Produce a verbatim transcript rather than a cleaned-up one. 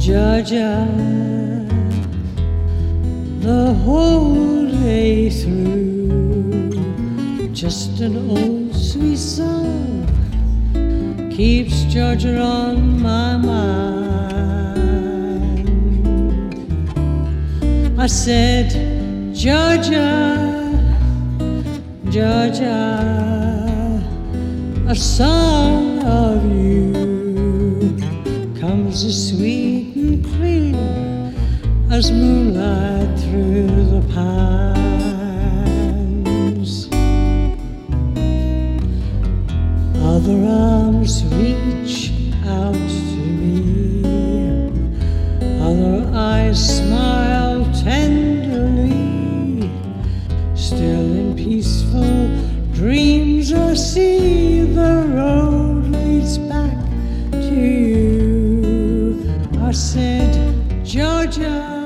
Georgia, the whole day through, just an old sweet song keeps Georgia on my mind. I said, Georgia, Georgia, a song of you comes as sweet and clear as moonlight through the pines. Other arms reach out to me, other eyes smile tenderly, still in peaceful dreams I see the road leads back to you. I said, Georgia,